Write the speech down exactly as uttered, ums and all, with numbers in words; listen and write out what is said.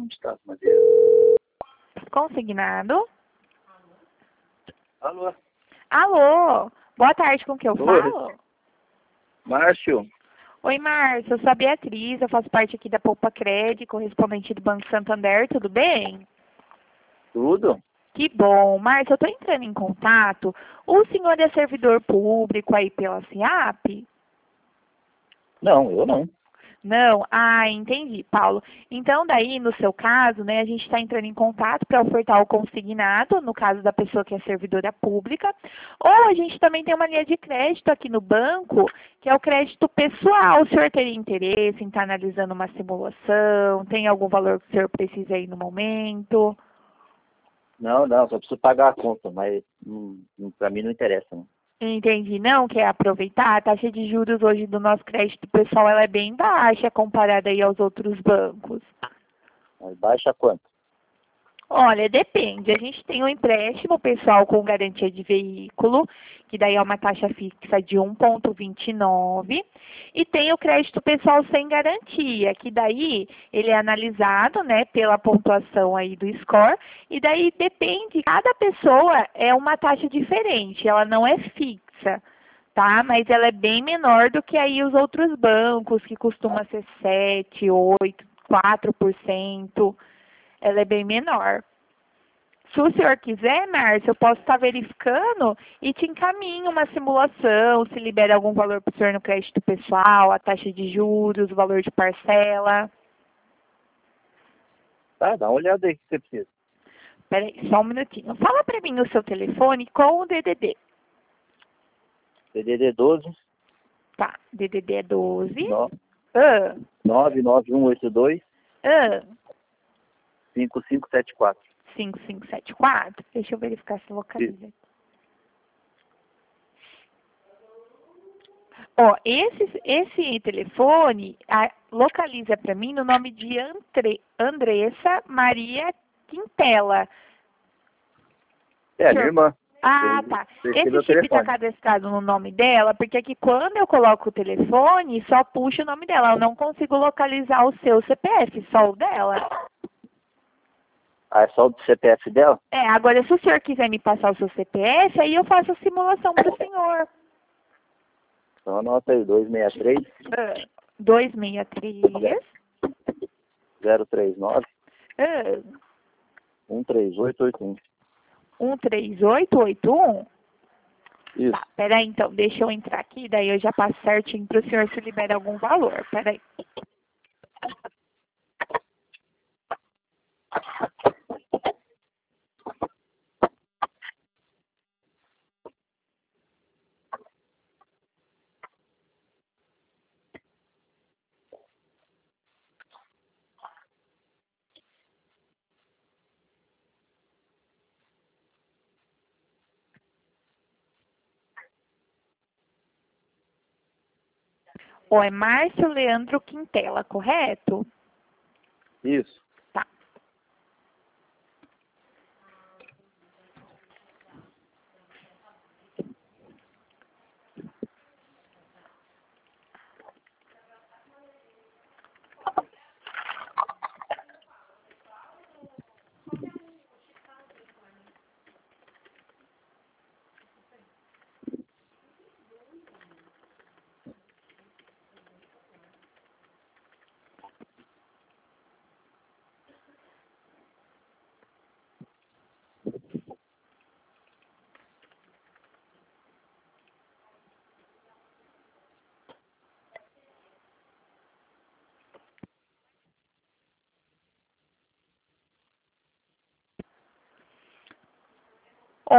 onde está, mas é... Consignado. Alô? Alô, boa tarde, com que eu Oi. falo? Márcio? Oi, Márcio, eu sou a Beatriz, eu faço parte aqui da Poupa Cred, correspondente do Banco Santander, tudo bem? Tudo? Que bom. Márcio, eu estou entrando em contato. O senhor é servidor público aí pela SIAP? Não, eu não. Não? Ah, entendi, Paulo. Então, daí, no seu caso, né, a gente está entrando em contato para ofertar o consignado, no caso da pessoa que é servidora pública, ou a gente também tem uma linha de crédito aqui no banco, que é o crédito pessoal. O senhor teria interesse em estar analisando uma simulação? Tem algum valor que o senhor precisa aí no momento? Não, não, só preciso pagar a conta, mas hum, para mim não interessa, não. Entendi, não quer aproveitar? A taxa de juros hoje do nosso crédito pessoal ela é bem baixa comparada aí aos outros bancos. Mas baixa quanto? Olha, depende. A gente tem um empréstimo pessoal com garantia de veículo, que daí é uma taxa fixa de um vírgula vinte e nove, e tem o crédito pessoal sem garantia, que daí ele é analisado, né, pela pontuação aí do score, e daí depende, cada pessoa é uma taxa diferente, ela não é fixa, tá? Mas ela é bem menor do que aí os outros bancos, que costuma ser sete, oito, quatro por cento. Ela é bem menor. Se o senhor quiser, Márcio, eu posso estar verificando e te encaminho uma simulação, se libera algum valor para o senhor no crédito pessoal, a taxa de juros, o valor de parcela. Tá, dá uma olhada aí que você precisa. Espera aí, só um minutinho. Fala para mim o seu telefone com o D D D. D D D doze, Tá, D D D é doze. no- Ah, nove nove um oito dois, ah, cinco cinco sete quatro. cinco cinco sete quatro. Deixa eu verificar se localiza. Ó, esse, esse telefone a, localiza para mim no nome de Andre, Andressa Maria Quintela. É, a Senhor- minha irmã. Ah, Eu- tá. eu esqueci Esse meu chip está telefone. cadastrado no nome dela, porque aqui quando eu coloco o telefone, só puxa o nome dela. Eu não consigo localizar o seu C P F, só o dela. Ah, é só o C P F dela? É, agora se o senhor quiser me passar o seu C P F, aí eu faço a simulação para o senhor. Então anota aí, dois seis três, Ah, dois seis três. zero três nove, Ah, um três oito oito um. um três oito oito um? Isso. Tá, peraí então, deixa eu entrar aqui, daí eu já passo certinho para o senhor se libera algum valor. Peraí. Ó, é Márcio Leandro Quintela, correto? Isso.